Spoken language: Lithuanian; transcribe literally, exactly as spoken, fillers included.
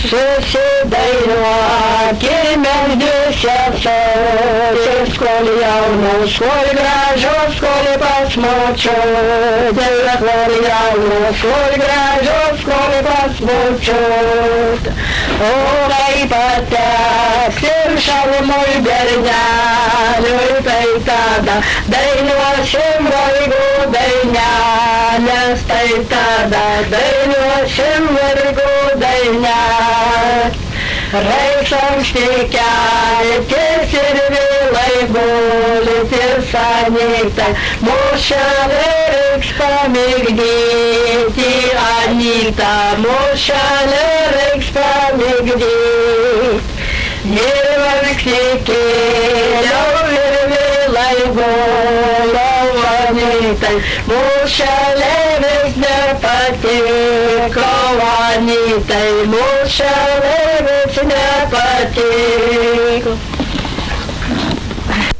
susidainuokime sesutis, kol jaunos, kol gražios, kol pas močiutę, kol jaunos, kol gražios, kol pas močiutę. O kaip pateksim šalmui berneliui, tai tada dainuosim vargų dainelės, tai tada dainuosim vargų dainelės. Reiks anksti keltis ir vėlai gultis anytai, mušelį reiks pamigdyti, anytą mušelį reiks pamigdyti. Ir anksti kėliau ir vėlai gulau anytai, mušelį reiks nepatiko, anytai mušelį reiks nepatiko.